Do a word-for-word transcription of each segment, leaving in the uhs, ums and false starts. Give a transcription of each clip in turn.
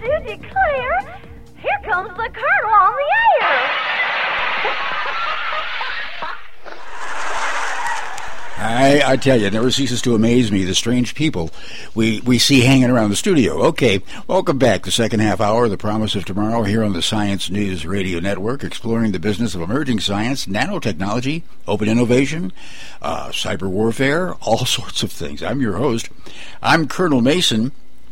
do declare, here comes the Colonel on the air. I, I tell you, it never ceases to amaze me, the strange people we, we see hanging around the studio. Okay, welcome back to the second half hour of The Promise of Tomorrow here on the Science News Radio Network, exploring the business of emerging science, nanotechnology, open innovation, uh, cyber warfare, all sorts of things. I'm your host. I'm Colonel Mason.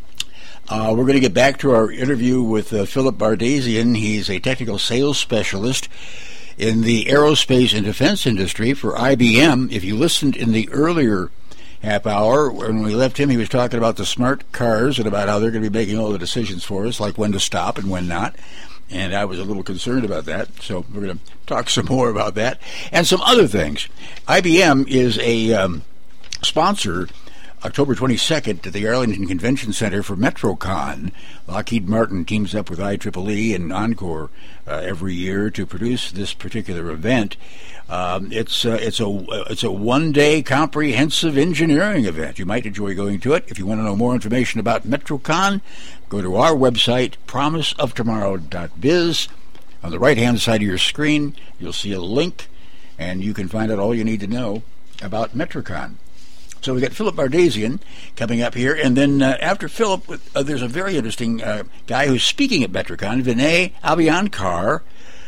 Uh, we're going to get back to our interview with uh, Philip Bardazian. He's a technical sales specialist in the aerospace and defense industry for I B M. If you listened in the earlier half hour, when we left him, he was talking about the smart cars and about how they're going to be making all the decisions for us, like when to stop and when not. And I was a little concerned about that, so we're going to talk some more about that. And some other things. I B M is a um, sponsor October twenty-second at the Arlington Convention Center for MetroCon. Lockheed Martin teams up with I triple E and Encore uh, every year to produce this particular event. Um, it's uh, it's a it's a one-day comprehensive engineering event. You might enjoy going to it. If you want to know more information about MetroCon, go to our website, promise of tomorrow dot biz. On the right-hand side of your screen, you'll see a link, and you can find out all you need to know about MetroCon. So we got Philip Bardazian coming up here, and then uh, after Philip, uh, there's a very interesting uh, guy who's speaking at MetroCon, Vinay Abhyankar.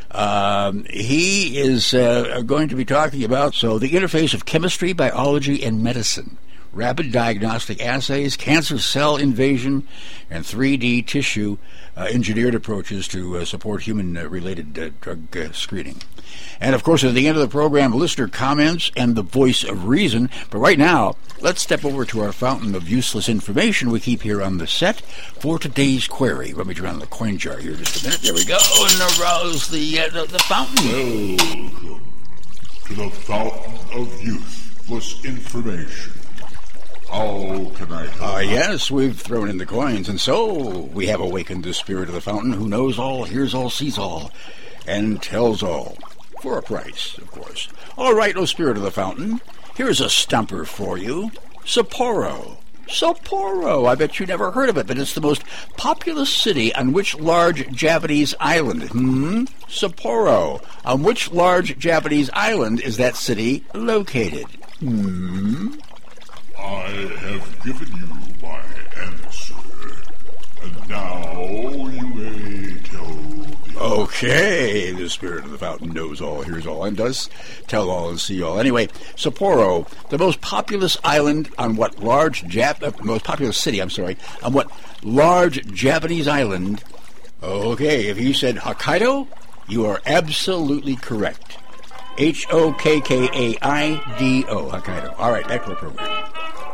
Um, he is uh, going to be talking about so the interface of chemistry, biology, and medicine, rapid diagnostic assays, cancer cell invasion, and three D tissue uh, engineered approaches to uh, support human-related uh, drug uh, screening. And, of course, at the end of the program, listener comments and the voice of reason. But right now, let's step over to our fountain of useless information we keep here on the set for today's query. Let me turn on the coin jar here just a minute. There we go, and arouse the, uh, the, the fountain. Welcome to the fountain of useless information. How can I help? Ah, uh, yes, we've thrown in the coins, and so we have awakened the spirit of the fountain who knows all, hears all, sees all, and tells all. For a price, of course. All right, oh spirit of the fountain, here's a stumper for you. Sapporo. Sapporo. I bet you never heard of it, but it's the most populous city on which large Japanese island? Hmm? Sapporo. On which large Japanese island is that city located? Hmm? I have given you my answer, and now you may tell the... Okay, the spirit of the fountain knows all, hears all, and does tell all and see all. Anyway, Sapporo, the most populous island on what large Jap... Uh, most populous city, I'm sorry, on what large Japanese island... Okay, if you said Hokkaido, you are absolutely correct. H O K K A I D O, Hokkaido. All right, back to our program.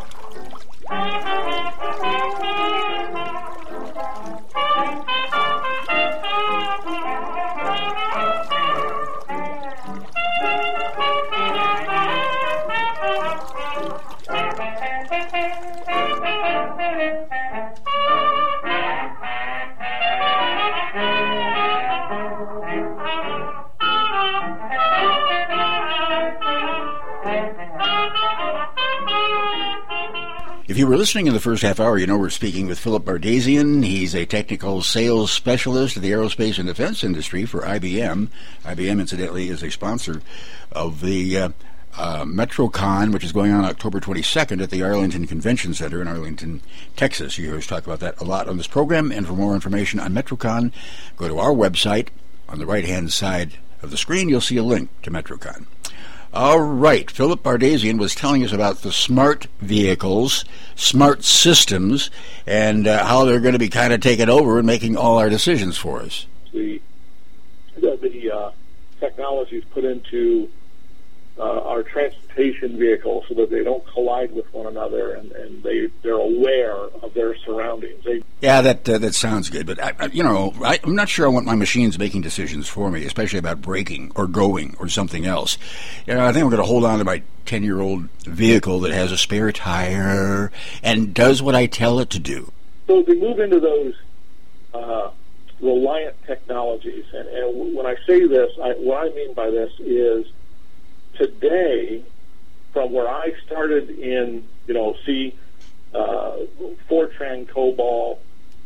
If you were listening in the first half hour, you know we're speaking with Philip Bardazian. He's a technical sales specialist in the aerospace and defense industry for I B M. I B M, incidentally, is a sponsor of the uh, uh, MetroCon, which is going on October twenty-second at the Arlington Convention Center in Arlington, Texas. You hear us talk about that a lot on this program. And for more information on MetroCon, go to our website. On the right-hand side of the screen, you'll see a link to MetroCon. All right, Philip Bardazian was telling us about the smart vehicles, smart systems, and uh, how they're going to be kind of taking over and making all our decisions for us. The the, the uh, technologies put into uh, our transportation vehicles so that they don't collide with one another, and, and they they're aware of their surroundings. They, yeah, that uh, that sounds good, but I, I, you know, I, I'm not sure I want my machines making decisions for me, especially about braking or going or something else. You know, I think I'm going to hold on to my ten-year-old vehicle that has a spare tire and does what I tell it to do. So they move into those uh, reliant technologies, and, and when I say this, I, what I mean by this is today, from where I started in, you know, see uh, Fortran, COBOL,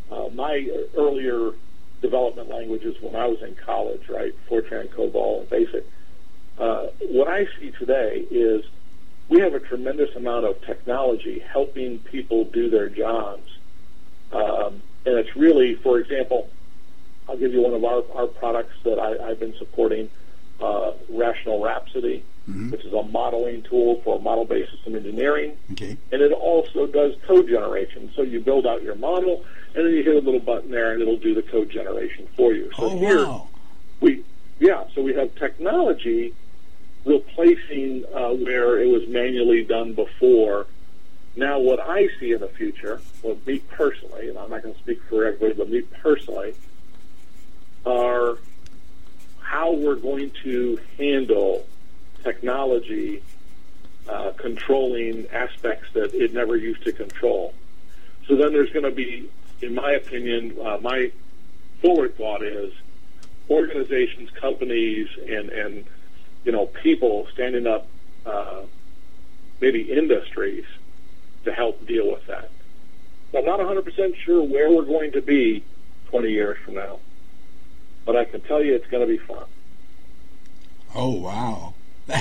uh, my earlier development languages when I was in college, right, Fortran, COBOL, and BASIC. Uh, what I see today is we have a tremendous amount of technology helping people do their jobs. Um, and it's really, for example, I'll give you one of our, our products that I, I've been supporting, uh, Rational Rhapsody, mm-hmm. which is a modeling tool for model-based system engineering. Okay. And it also does code generation. So you build out your model, and then you hit a little button there, and it'll do the code generation for you. So oh, here, wow. we, yeah, so we have technology replacing uh, where it was manually done before. Now, what I see in the future, well, me personally, and I'm not going to speak for everybody, but me personally, are how we're going to handle technology uh, controlling aspects that it never used to control. So then there's going to be, in my opinion, uh, my forward thought is organizations, companies, and, and you know, people standing up, uh, maybe industries, to help deal with that. So I'm not one hundred percent sure where we're going to be twenty years from now, but I can tell you it's going to be fun. Oh, wow.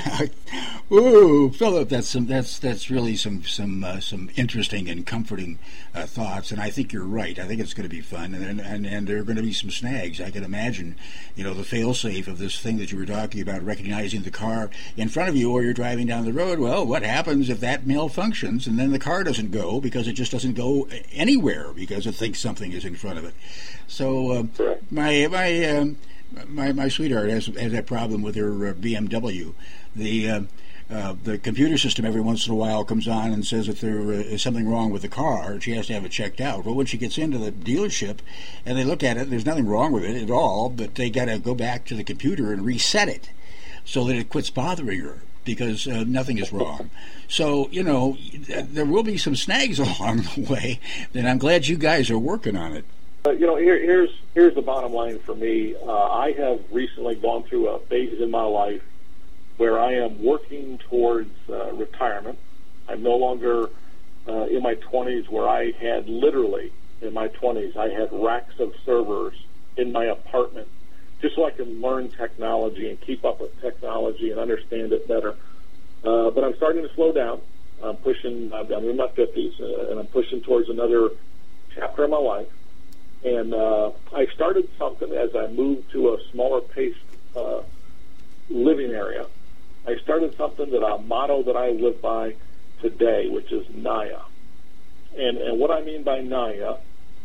Ooh, Philip, that's some that's that's really some some uh, some interesting and comforting uh, thoughts, and I think you're right. I think it's going to be fun, and and and there are going to be some snags. I can imagine, you know, the fail-safe of this thing that you were talking about, recognizing the car in front of you, or you're driving down the road. Well, what happens if that malfunctions, and then the car doesn't go because it just doesn't go anywhere because it thinks something is in front of it. So uh, my my. Um, My my sweetheart has has that problem with her uh, B M W. The uh, uh, the computer system every once in a while comes on and says that there uh, is something wrong with the car. She has to have it checked out. Well, when she gets into the dealership and they look at it, there's nothing wrong with it at all. But they got to go back to the computer and reset it so that it quits bothering her, because uh, nothing is wrong. So, you know, there will be some snags along the way, and I'm glad you guys are working on it. Uh, you know, here, here's here's the bottom line for me. Uh, I have recently gone through a phase in my life where I am working towards uh, retirement. I'm no longer uh, in my twenties where I had literally, in my twenties, I had racks of servers in my apartment just so I can learn technology and keep up with technology and understand it better. Uh, but I'm starting to slow down. I'm pushing, I'm in my fifties, uh, and I'm pushing towards another chapter of my life. And uh, I started something as I moved to a smaller paced uh, living area. I started something that a motto that I live by today, which is Naya. And, and what I mean by Naya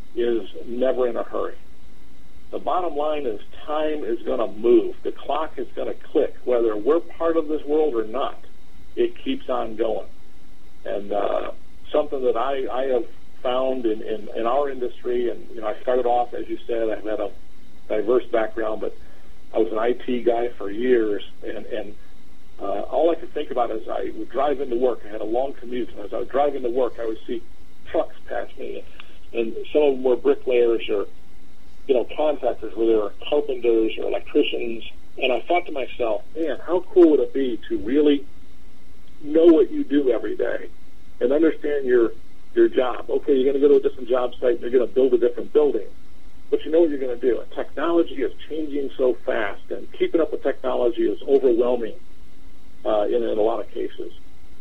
is never in a hurry. The bottom line is time is going to move. The clock is going to click. Whether we're part of this world or not, it keeps on going. And uh, something that I, I have found in, in, in our industry, and you know, I started off, as you said, I've had a diverse background, but I was an I T guy for years, and, and uh, all I could think about is I would drive into work. I had a long commute, and as I would drive into work, I would see trucks pass me, and some of them were bricklayers or, you know, contractors, where they were carpenters or electricians, and I thought to myself, man, how cool would it be to really know what you do every day and understand your your job. Okay, you're going to go to a different job site and you're going to build a different building, but you know what you're going to do. And technology is changing so fast, and keeping up with technology is overwhelming uh, in, in a lot of cases.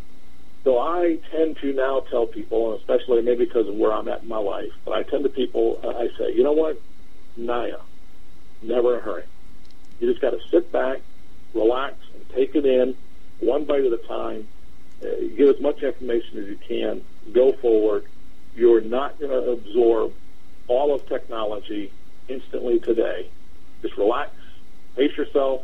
So I tend to now tell people, and especially maybe because of where I'm at in my life, but I tend to people, uh, I say, you know what, Naya, never in a hurry. You just got to sit back, relax, and take it in one bite at a time. Uh, get as much information as you can. Go forward. You're not going to absorb all of technology instantly today. Just relax, pace yourself,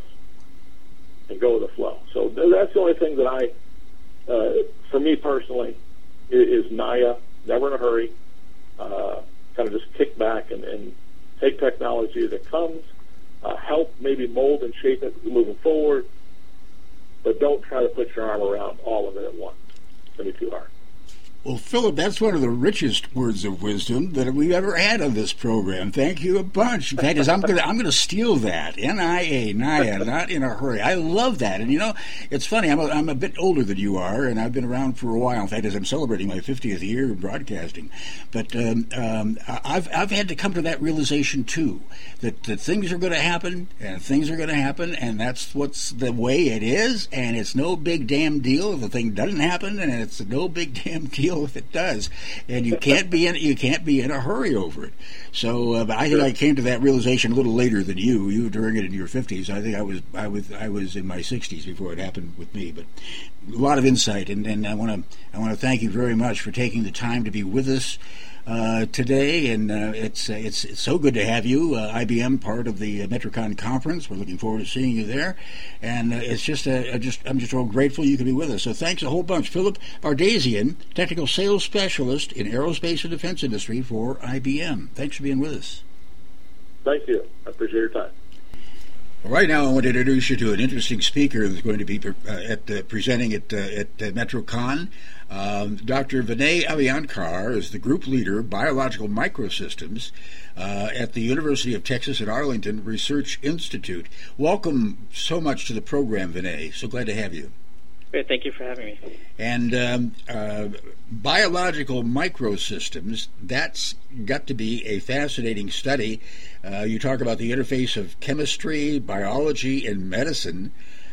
and go with the flow. So that's the only thing that I, uh, for me personally, is, is Naya, never in a hurry. Uh, kind of just kick back and, and take technology as it comes, uh, help maybe mold and shape it moving forward, but don't try to put your arm around all of it at once. It's going to be too hard. Well, Philip, that's one of the richest words of wisdom that we've ever had on this program. Thank you a bunch. In fact, I'm going to I'm going to steal that. N I A, N I A, not in a hurry. I love that. And, you know, it's funny. I'm a, I'm a bit older than you are, and I've been around for a while. In fact, as I'm celebrating my fiftieth year in broadcasting. But um, um, I've, I've had to come to that realization, too, that, that things are going to happen, and things are going to happen, and that's what's the way it is, and it's no big damn deal if the thing doesn't happen, and it's no big damn deal if it does, and you can't be in you can't be in a hurry over it. So uh, I think I came to that realization a little later than you. You were doing it in your fifties. I think I was I was I was in my sixties before it happened with me. But a lot of insight, and, and I want to I want to thank you very much for taking the time to be with us Uh, today, and uh, it's, uh, it's it's so good to have you, uh, I B M, part of the uh, MetroCon conference. We're looking forward to seeing you there, and uh, it's just uh, just I'm just real grateful you could be with us. So thanks a whole bunch, Philip Bardasian, technical sales specialist in aerospace and defense industry for I B M. Thanks for being with us. Thank you. I appreciate your time. Right now, I want to introduce you to an interesting speaker who's going to be uh, at uh, presenting at uh, at uh, MetroCon. Um, Doctor Vinay Aviankar is the group leader, Biological Microsystems, uh, at the University of Texas at Arlington Research Institute. Welcome so much to the program, Vinay. So glad to have you. Great, thank you for having me. And um, uh, biological microsystems, that's got to be a fascinating study. Uh, you talk about the interface of chemistry, biology, and medicine.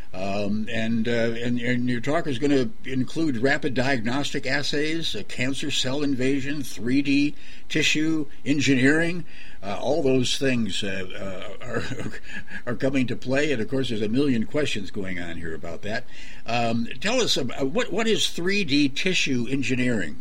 Um, and, uh, and and your talk is going to include rapid diagnostic assays, uh, cancer cell invasion, three D tissue engineering. Uh, all those things uh, uh, are are coming to play, and of course, there's a million questions going on here about that. Um, tell us about, what what is three D tissue engineering?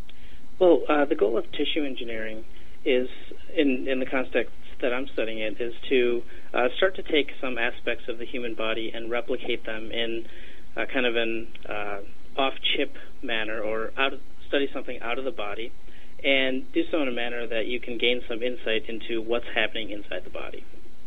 Well, uh, the goal of tissue engineering is, in in the context that I'm studying it, is to uh, start to take some aspects of the human body and replicate them in uh, kind of an uh, off-chip manner, or out of, study something out of the body, and do so in a manner that you can gain some insight into what's happening inside the body.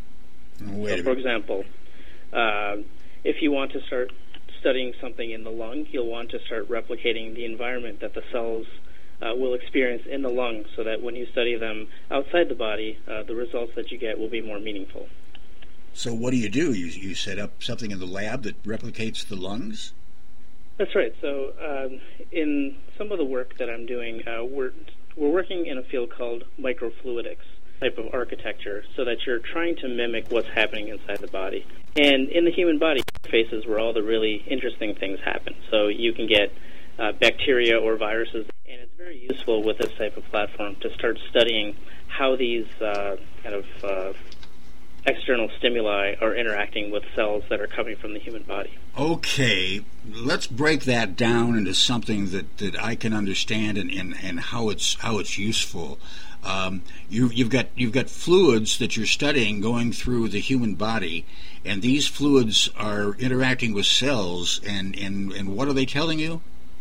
Wait so, for example, uh, if you want to start studying something in the lung, you'll want to start replicating the environment that the cells Uh, will experience in the lung, so that when you study them outside the body, uh, the results that you get will be more meaningful. So what do you do? You you set up something in the lab that replicates the lungs? That's right. So um, in some of the work that I'm doing, uh, we're we're working in a field called microfluidics type of architecture, so that you're trying to mimic what's happening inside the body. And in the human body, faces where all the really interesting things happen. So you can get uh, bacteria or viruses. And it's very useful with this type of platform to start studying how these uh, kind of uh, external stimuli are interacting with cells that are coming from the human body. Okay, let's break that down into something that, that I can understand and, and, and how it's how it's useful. Um, you, you've got you've got fluids that you're studying going through the human body, and these fluids are interacting with cells. And, and, and what are they telling you?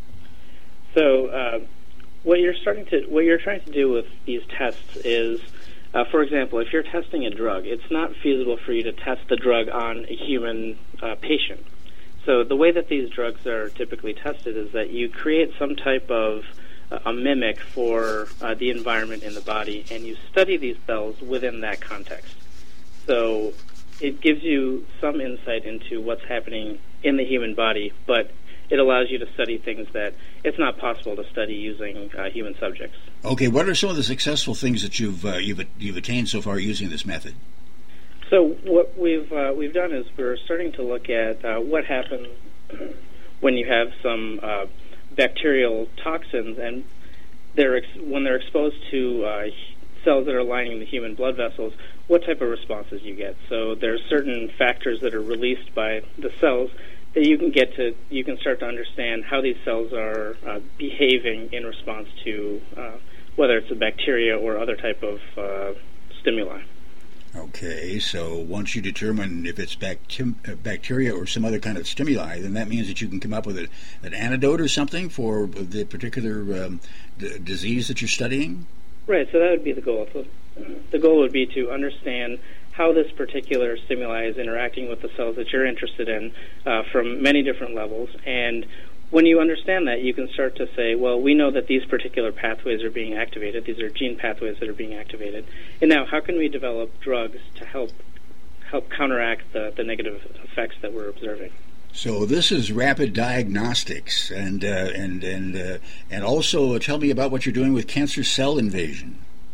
So. Uh, What you're starting to, what you're trying to do with these tests is, uh, for example, if you're testing a drug, it's not feasible for you to test the drug on a human uh, patient. So the way that these drugs are typically tested is that you create some type of uh, a mimic for uh, the environment in the body, and you study these cells within that context. So it gives you some insight into what's happening in the human body, but it allows you to study things that it's not possible to study using uh, human subjects. Okay, what are some of the successful things that you've uh, you've you've attained so far using this method? So what we've uh, we've done is we're starting to look at uh, what happens when you have some uh, bacterial toxins, and they're ex- when they're exposed to uh, cells that are lining the human blood vessels, what type of responses you get. So there's certain factors that are released by the cells that you can get to, you can start to understand how these cells are uh, behaving in response to uh, whether it's a bacteria or other type of uh, stimuli. Okay, so once you determine if it's bacti- bacteria or some other kind of stimuli, then that means that you can come up with a, an antidote or something for the particular um, d- disease that you're studying? Right, so that would be the goal. So the goal would be to understand how this particular stimuli is interacting with the cells that you're interested in uh, from many different levels, and when you understand that, you can start to say, well, we know that these particular pathways are being activated. These are gene pathways that are being activated. And now, how can we develop drugs to help help counteract the, the negative effects that we're observing? So this is rapid diagnostics, and uh, and and uh, and also tell me about what you're doing with cancer cell invasion.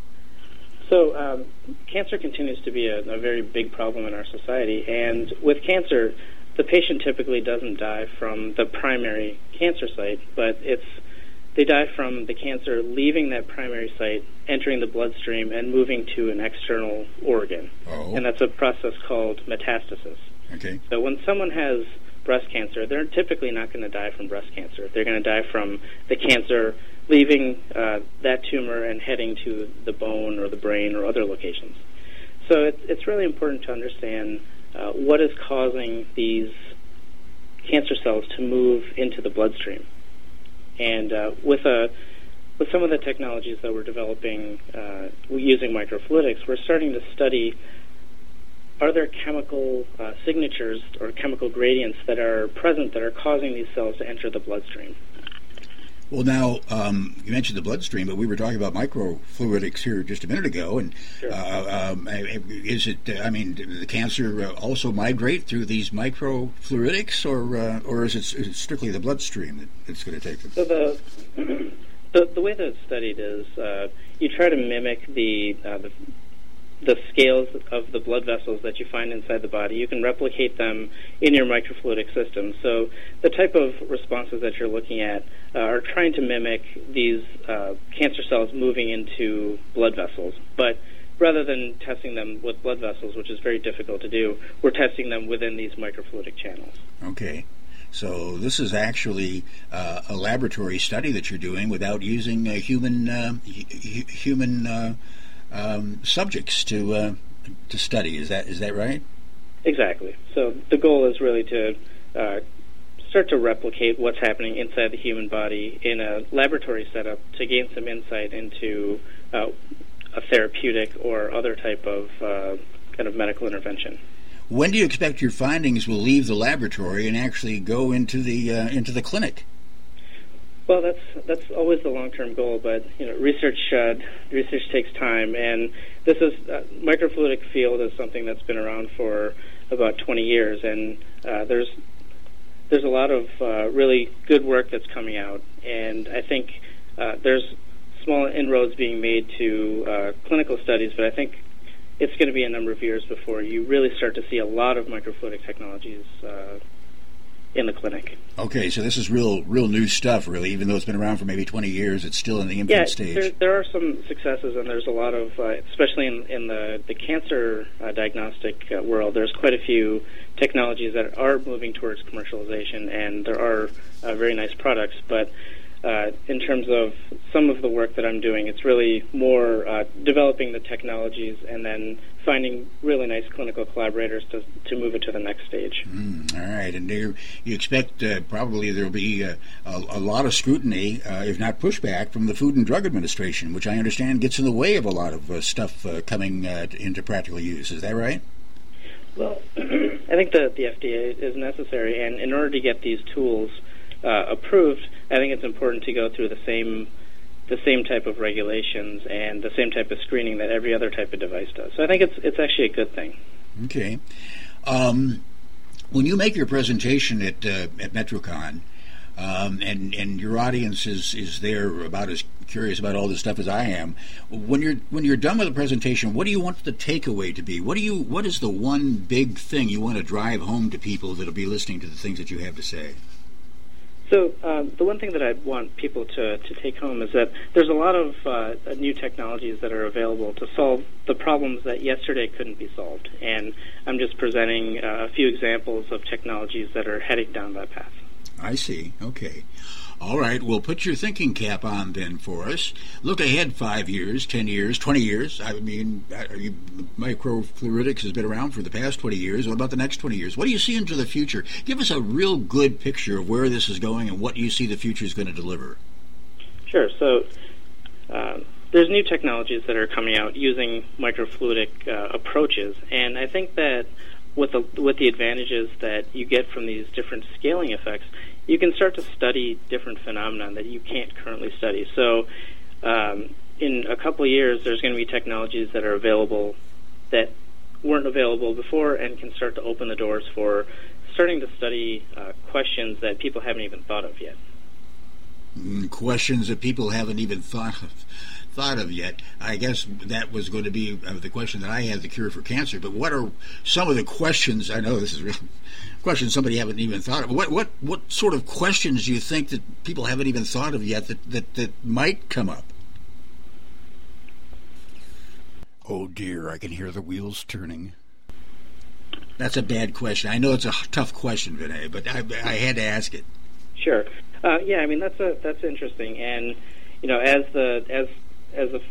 So um, cancer continues to be a, a very big problem in our society, and with cancer, the patient typically doesn't die from the primary cancer site, but it's they die from the cancer leaving that primary site, entering the bloodstream, and moving to an external organ. Oh. And that's a process called metastasis. Okay. So when someone has breast cancer, they're typically not going to die from breast cancer. They're going to die from the cancer leaving uh, that tumor and heading to the bone or the brain or other locations. So it's, it's really important to understand uh, what is causing these cancer cells to move into the bloodstream. And uh, with a with some of the technologies that we're developing uh, using microfluidics, we're starting to study, are there chemical uh, signatures or chemical gradients that are present that are causing these cells to enter the bloodstream? Well, now, um, you mentioned the bloodstream, but we were talking about microfluidics here just a minute ago. And Sure. uh, um, is it, I mean, did the cancer also migrate through these microfluidics, or uh, or is it, is it strictly the bloodstream that it's going to take them? So the, the the way that it's studied is uh, you try to mimic the, uh, the the scales of the blood vessels that you find inside the body. You can replicate them in your microfluidic system. So the type of responses that you're looking at uh, are trying to mimic these uh, cancer cells moving into blood vessels. But rather than testing them with blood vessels, which is very difficult to do, we're testing them within these microfluidic channels. Okay. So this is actually uh, a laboratory study that you're doing without using uh, human uh, hu- human uh, um, subjects to uh, to study. Is that is that right? Exactly. So the goal is really to uh, start to replicate what's happening inside the human body in a laboratory setup to gain some insight into uh, a therapeutic or other type of uh, kind of medical intervention. When do you expect your findings will leave the laboratory and actually go into the uh, into the clinic? Well, that's that's always the long-term goal, but you know, research uh, research takes time, and this is uh, microfluidic field is something that's been around for about twenty years, and uh, there's there's a lot of uh, really good work that's coming out, and I think uh, there's small inroads being made to uh, clinical studies, but I think it's going to be a number of years before you really start to see a lot of microfluidic technologies uh, in the clinic. Okay, so this is real, real new stuff, really. Even though it's been around for maybe twenty years, it's still in the infant yeah, stage. There, there are some successes, and there's a lot of, uh, especially in, in the the cancer uh, diagnostic uh, world. There's quite a few technologies that are moving towards commercialization, and there are uh, very nice products. But uh, in terms of some of the work that I'm doing, it's really more uh, developing the technologies and then finding really nice clinical collaborators to to move it to the next stage. Mm, all right, and there, you expect uh, probably there will be uh, a, a lot of scrutiny, uh, if not pushback, from the Food and Drug Administration, which I understand gets in the way of a lot of uh, stuff uh, coming uh, into practical use. Is that right? Well, I think that the F D A is necessary, and in order to get these tools uh, approved, I think it's important to go through the same the same type of regulations and the same type of screening that every other type of device does. So I think it's it's actually a good thing. Okay. Um, when you make your presentation at uh, at MetroCon, um, and and your audience is, is there about as curious about all this stuff as I am, when you're when you're done with the presentation, what do you want the takeaway to be? What do you what is the one big thing you want to drive home to people that'll be listening to the things that you have to say? So um, the one thing that I want people to, to take home is that there's a lot of uh, new technologies that are available to solve the problems that yesterday couldn't be solved. And I'm just presenting uh, a few examples of technologies that are heading down that path. I see. Okay. All right. Well, put your thinking cap on then for us. Look ahead five years, ten years, twenty years. I mean, are you, microfluidics has been around for the past twenty years. What about the next twenty years? What do you see into the future? Give us a real good picture of where this is going and what you see the future is going to deliver. Sure. So uh, there's new technologies that are coming out using microfluidic uh, approaches, and I think that with the with the advantages that you get from these different scaling effects, you can start to study different phenomena that you can't currently study. So um, in a couple of years, there's going to be technologies that are available that weren't available before and can start to open the doors for starting to study uh, questions that people haven't even thought of yet. Mm, questions that people haven't even thought of, thought of yet. I guess that was going to be uh, the question that I had, the cure for cancer. But what are some of the questions? I know this is real questions somebody haven't even thought of. What what what sort of questions do you think that people haven't even thought of yet that that, that might come up? Oh dear, I can hear the wheels turning. That's a bad question. I know it's a tough question, Vinay, but I, I had to ask it. Sure. Uh, yeah, I mean that's a that's interesting, and you know, as the as as a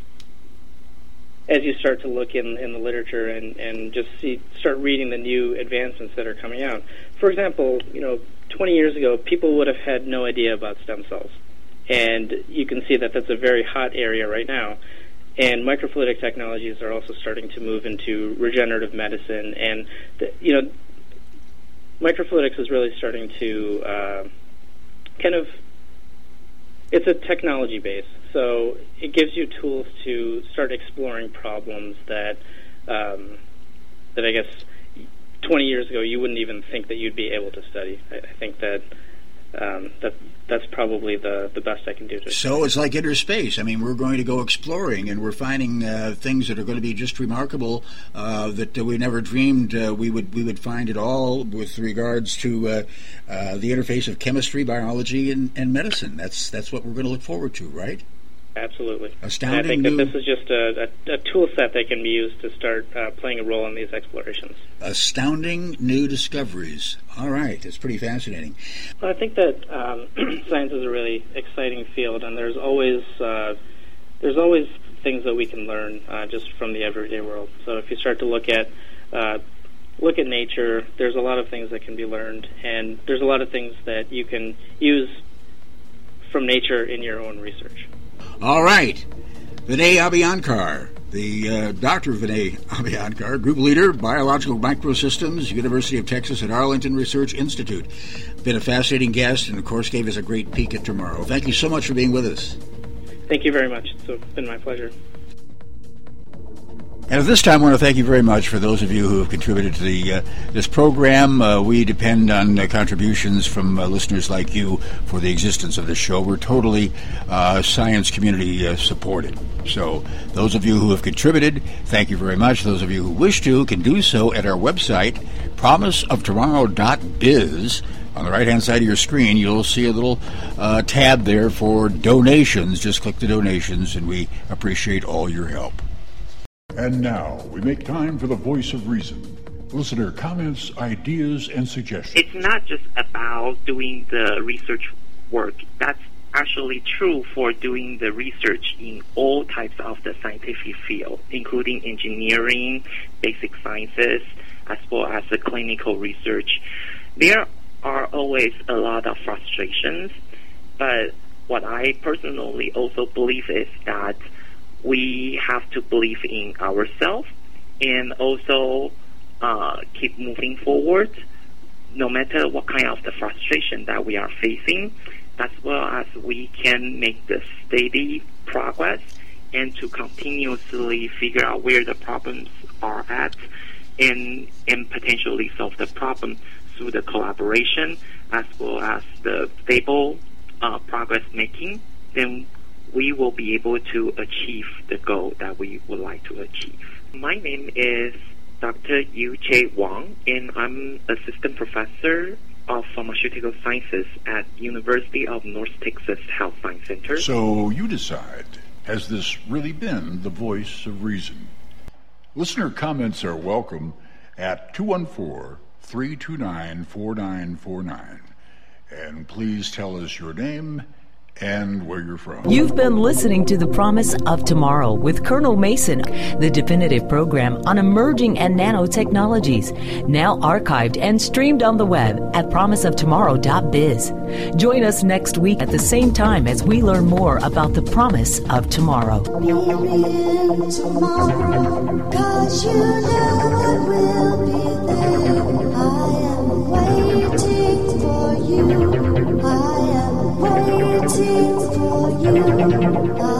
as you start to look in, in the literature and, and just see start reading the new advancements that are coming out. For example, you know, twenty years ago, people would have had no idea about stem cells, and you can see that that's a very hot area right now. And microfluidic technologies are also starting to move into regenerative medicine, and the, you know, microfluidics is really starting to uh, kind of, it's a technology base, so it gives you tools to start exploring problems that um, that I guess twenty years ago you wouldn't even think that you'd be able to study. I, I think that um, that that's probably the, the best I can do. To so it's like inner space. I mean, we're going to go exploring, and we're finding uh, things that are going to be just remarkable uh, that uh, we never dreamed uh, we would we would find at all with regards to uh, uh, the interface of chemistry, biology, and, and medicine. That's that's what we're going to look forward to, right? Absolutely. Astounding. And I think new... that this is just a, a, a tool set that can be used to start uh, playing a role in these explorations. Astounding new discoveries. All right. It's pretty fascinating. Well, I think that um, science is a really exciting field, and there's always uh, there's always things that we can learn uh, just from the everyday world. So if you start to look at uh, look at nature, there's a lot of things that can be learned, and there's a lot of things that you can use from nature in your own research. All right. Vinay Abhyankar, the uh, Doctor Vinay Abhyankar, Group Leader, Biological Microsystems, University of Texas at Arlington Research Institute. Been a fascinating guest and, of course, gave us a great peek at tomorrow. Thank you so much for being with us. Thank you very much. It's been my pleasure. And at this time, I want to thank you very much for those of you who have contributed to the uh, this program. Uh, we depend on uh, contributions from uh, listeners like you for the existence of this show. We're totally uh, science community uh, supported. So those of you who have contributed, thank you very much. Those of you who wish to can do so at our website, promise of tomorrow dot biz. On the right-hand side of your screen, you'll see a little uh, tab there for donations. Just click the donations, and we appreciate all your help. And now, we make time for the voice of reason. Listener comments, ideas, and suggestions. It's not just about doing the research work. That's actually true for doing the research in all types of the scientific field, including engineering, basic sciences, as well as the clinical research. There are always a lot of frustrations, but what I personally also believe is that we have to believe in ourselves and also uh, keep moving forward no matter what kind of the frustration that we are facing, as well as we can make the steady progress and to continuously figure out where the problems are at and, and potentially solve the problem through the collaboration as well as the stable uh, progress making. Then we will be able to achieve the goal that we would like to achieve. My name is Doctor Yu Che Wang, and I'm Assistant Professor of Pharmaceutical Sciences at University of North Texas Health Science Center. So you decide, has this really been the voice of reason? Listener comments are welcome at two one four, three two nine, four nine four nine. And please tell us your name and where you're from. You've been listening to The Promise of Tomorrow with Colonel Mason, the definitive program on emerging and nanotechnologies, now archived and streamed on the web at promise of tomorrow dot biz. Join us next week at the same time as we learn more about the promise of tomorrow. Tomorrow, 'cause you know it will be there. I am waiting for you. I I